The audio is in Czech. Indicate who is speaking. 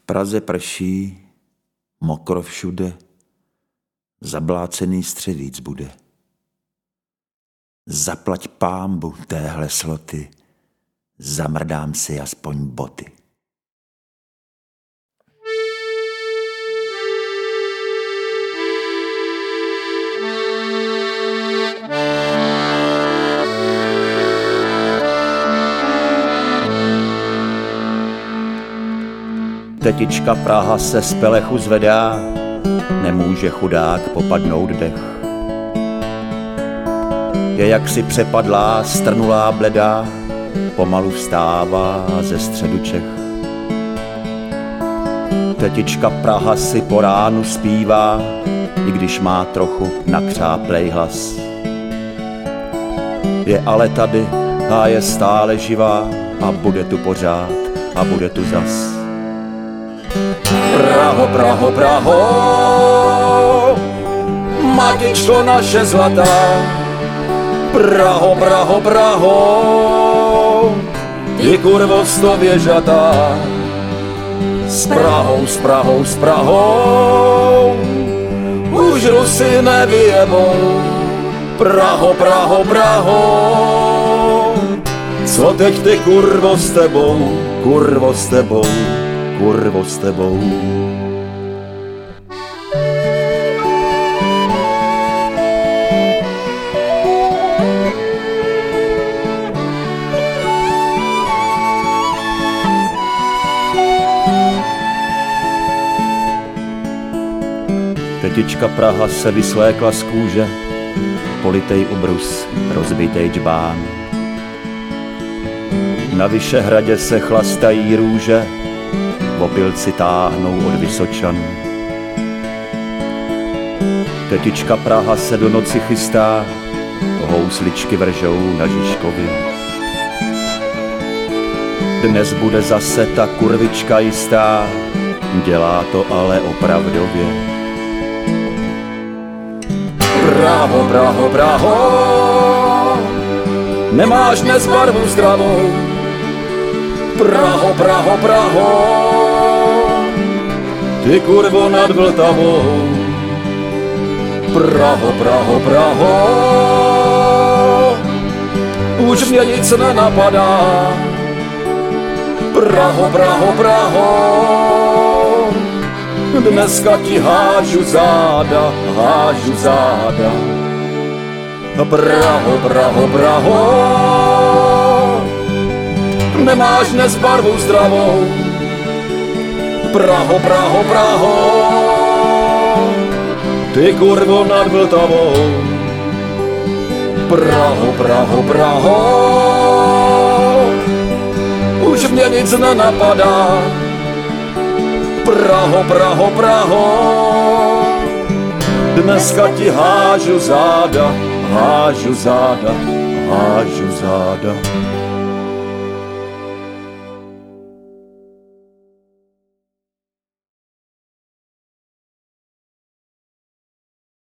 Speaker 1: Praze prší, mokro všude, zablácený střevíc bude. Zaplať pámbu téhle sloty, zamrdám si aspoň boty. Tetička Praha se z pelechu zvedá, nemůže chudák popadnout dech. Je jaksi přepadlá, strnulá, bledá, pomalu vstává ze středu Čech. Tetička Praha si po ránu zpívá, i když má trochu nakřáplej hlas. Je ale tady a je stále živá a bude tu pořád a bude tu zas. Praho, Praho, Praho, matičko naše zlatá. Praho, Praho, Praho, ty kurvo stověžatá. S Prahou, s Prahou, s Prahou už Rusy nevyjebou. Praho, Praho, Praho, co teď ty kurvo s tebou, kurvo s tebou, kurvo s tebou. Tetička Praha se vyslékla z kůže, politej ubrus, rozbitej džbán. Na Vyšehradě se chlastají růže, opilci táhnou od Vysočan. Tetička Praha se do noci chystá, housličky vržou na Žižkově. Dnes bude zase ta kurvička jistá, dělá to ale opravdově. Praho, Praho, Praho, nemáš dnes barvu zdravou. Praho, Praho, Praho, ty kurvo nad Vltavou. Praho, Praho, Praho, už mě nic nenapadá. Praho, Praho, Praho, dneska ti hážu záda, hážu záda. Praho, Praho, Praho, nemáš dnes barvu zdravou. Praho, Praho, Praho, ty kurvo nad Vltavou. Praho, Praho, Praho, už mě nic nenapadá. Praho, Praho, Praho, dneska ti hážu záda, hážu záda, hážu záda.